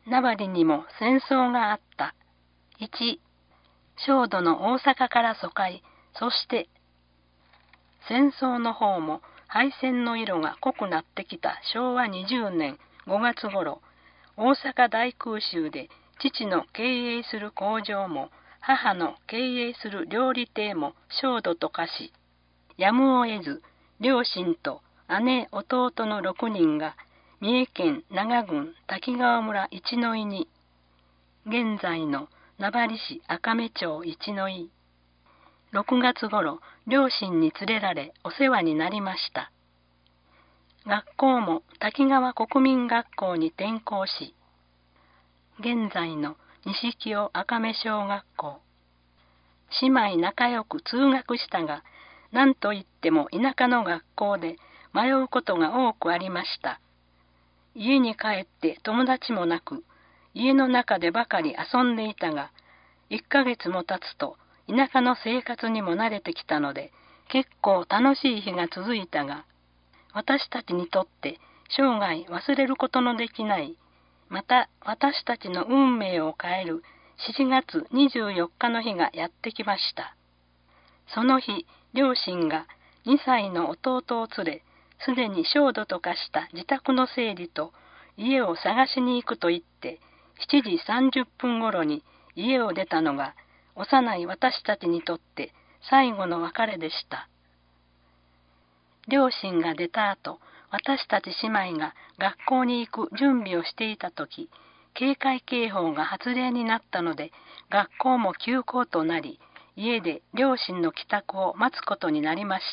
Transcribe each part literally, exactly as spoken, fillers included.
名張にも戦争があった。いち、焦土の大阪から疎開、そして、戦争の方も敗戦の色が濃くなってきたしょうわにじゅうねんごがつ頃、大阪大空襲で父の経営する工場も母の経営する料理亭も焦土と化し、やむを得ず両親と姉弟のろくにんが三重県長郡滝川村一の井に、現在の名張市赤目町一の井、ろくがつ頃両親に連れられお世話になりました。学校も滝川国民学校に転校し、現在の西清赤目小学校。姉妹仲良く通学したが、何といっても田舎の学校で迷うことが多くありました。家に帰って友達もなく、家の中でばかり遊んでいたが、いっかげつも経つと田舎の生活にも慣れてきたので、結構楽しい日が続いたが、私たちにとって生涯忘れることのできない、また私たちの運命を変えるしちがつにじゅうよっかの日がやってきました。その日、両親がにさいの弟を連れ、すでに焦土と化した自宅の整理と家を探しに行くと言って、しちじさんじゅっぷん頃に家を出たのが、幼い私たちにとって最後の別れでした。両親が出た後、私たち姉妹が学校に行く準備をしていたとき、警戒警報が発令になったので、学校も休校となり、家で両親の帰宅を待つことになりました。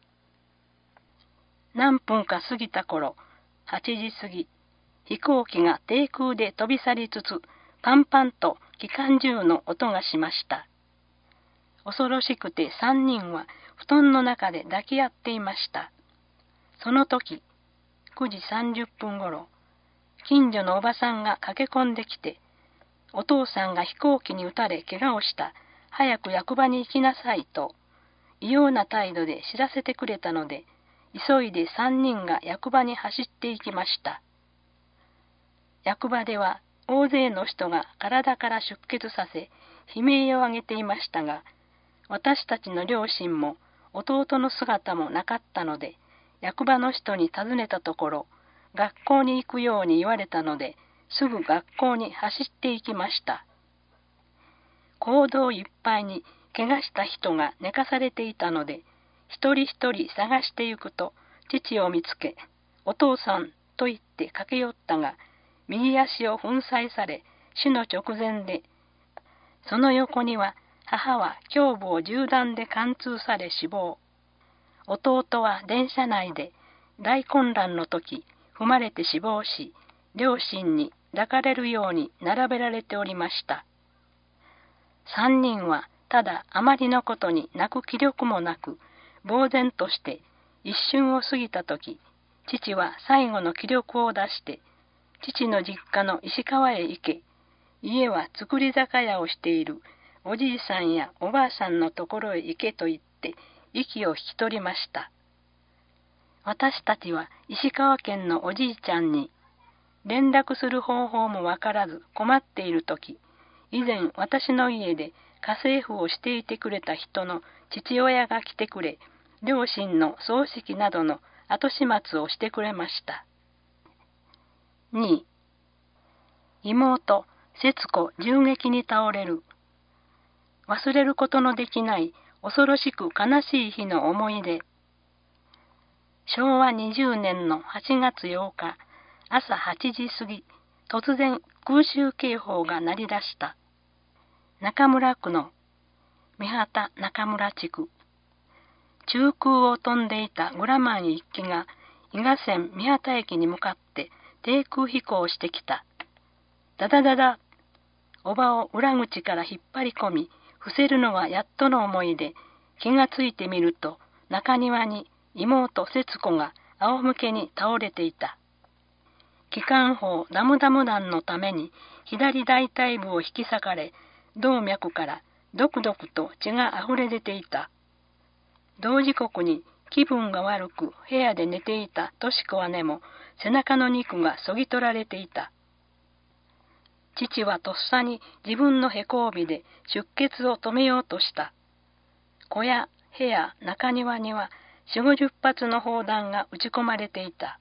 何分か過ぎた頃、はちじ過ぎ、飛行機が低空で飛び去りつつ、パンパンと機関銃の音がしました。恐ろしくて三人は布団の中で抱き合っていました。その時、くじさんじゅっぷん頃、近所のおばさんが駆け込んできて、お父さんが飛行機に撃たれ怪我をした、早く役場に行きなさいと、異様な態度で知らせてくれたので、急いで三人が役場に走って行きました。役場では大勢の人が体から出血させ、悲鳴を上げていましたが、私たちの両親も弟の姿もなかったので、役場の人に尋ねたところ、学校に行くように言われたので、すぐ学校に走って行きました。講堂いっぱいに怪我した人が寝かされていたので、一人一人探して行くと、父を見つけ、お父さんと言って駆け寄ったが、右足を粉砕され、死の直前で、その横には母は胸部を銃弾で貫通され死亡。弟は電車内で大混乱の時、踏まれて死亡し、両親に抱かれるように並べられておりました。三人はただあまりのことに泣く気力もなく、呆然として一瞬を過ぎた時、父は最後の気力を出して、父の実家の石川へ行け、家は造り酒屋をしているおじいさんやおばあさんのところへ行けと言って息を引き取りました。私たちは石川県のおじいちゃんに連絡する方法もわからず困っているとき、以前私の家で家政婦をしていてくれた人の父親が来てくれ、両親の葬式などの後始末をしてくれました。に、妹、節子銃撃に倒れる。忘れることのできない恐ろしく悲しい日の思い出。しょうわにじゅうねんのはちがつようか、朝はちじ過ぎ、突然空襲警報が鳴り出した。中村区の三畑中村地区。中空を飛んでいたグラマン一機が伊賀線三畑駅に向かって低空飛行してきた。ダダダダ。おばを裏口から引っ張り込み、伏せるのがやっとの思いで、気がついてみると、中庭に妹節子が仰向けに倒れていた。機関砲ダムダム弾のために左大腿部を引き裂かれ、動脈からドクドクと血があふれ出ていた。同時刻に気分が悪く部屋で寝ていたとし子姉も背中の肉がそぎ取られていた。 父はとっさに自分のへこ帯で出血を止めようとした。小屋、部屋、中庭には四五十発の砲弾が撃ち込まれていた。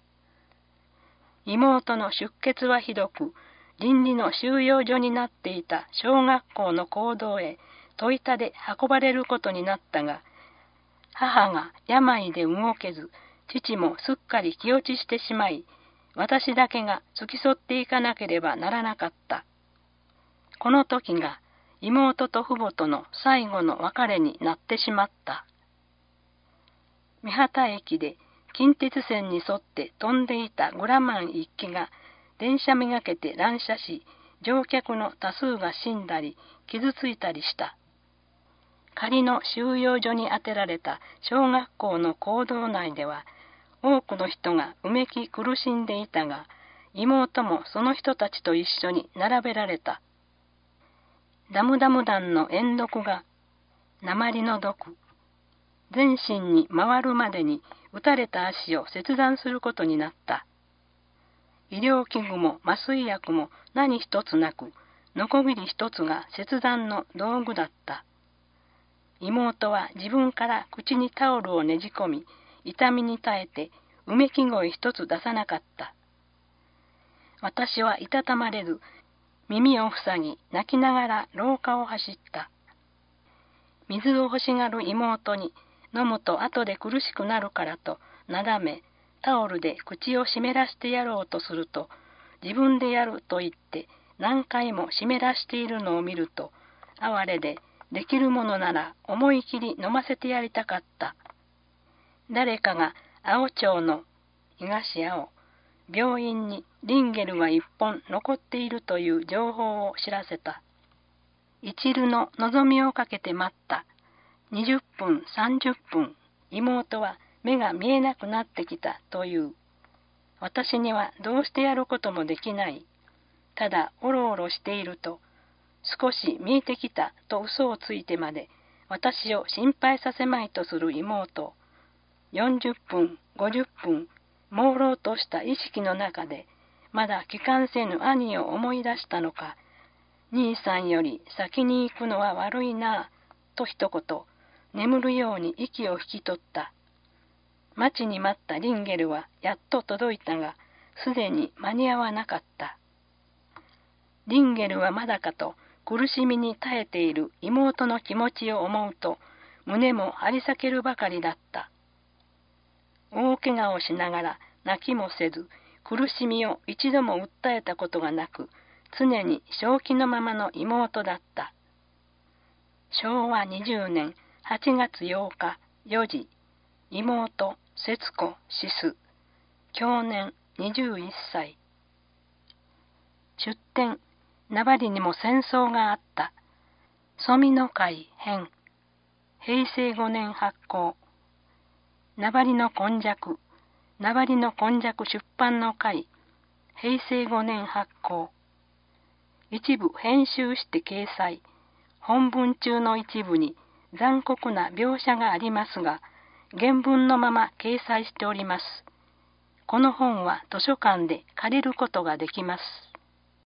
妹の出血はひどく、臨時の収容所になっていた小学校の講堂へ戸板で運ばれることになったが、母が病で動けず、父もすっかり気落ちしてしまい、私だけが付き添っていかなければならなかった。この時が妹と父母との最後の別れになってしまった。三畑駅で近鉄線に沿って飛んでいたグラマン一機が電車めがけて乱射し、乗客の多数が死んだり傷ついたりした。仮の収容所に当てられた小学校の講堂内では、多くの人がうめき苦しんでいたが、妹もその人たちと一緒に並べられた。ダムダム弾の煙毒が、鉛の毒、全身に回るまでに撃たれた足を切断することになった。医療器具も麻酔薬も何一つなく、ノコギリ一つが切断の道具だった。妹は自分から口にタオルをねじ込み、痛みに耐えてうめき声一つ出さなかった。私はいたたまれず、耳を塞ぎ泣きながら廊下を走った。水を欲しがる妹に、飲むと後で苦しくなるからとなだめ、タオルで口を湿らしてやろうとすると、自分でやると言って何回も湿らしているのを見ると、哀れでできるものなら思い切り飲ませてやりたかった。誰かが青町の東青、病院にリンゲルが一本残っているという情報を知らせた。一縷の望みをかけて待った。二十分、三十分、妹は目が見えなくなってきたという。私にはどうしてやることもできない。ただおろおろしていると、少し見えてきたと嘘をついてまで私を心配させまいとする妹。四十分、五十分、朦朧とした意識の中で、まだ帰還せぬ兄を思い出したのか、兄さんより先に行くのは悪いなぁ、と一言、眠るように息を引き取った。待ちに待ったリンゲルはやっと届いたが、すでに間に合わなかった。リンゲルはまだかと苦しみに耐えている妹の気持ちを思うと、胸も張り裂けるばかりだった。大怪我をしながら泣きもせず、苦しみを一度も訴えたことがなく、常に正気のままの妹だった。しょうわにじゅうねんはちがつようかよじ、妹、節子、死す、享年にじゅういっさい。出典、名張にも戦争があった。曽美の会編、へいせいごねん発行。名張の今昔、名張の今昔出版の会、へいせいごねん発行。一部編集して掲載。本文中の一部に残酷な描写がありますが、原文のまま掲載しております。この本は図書館で借りることができます。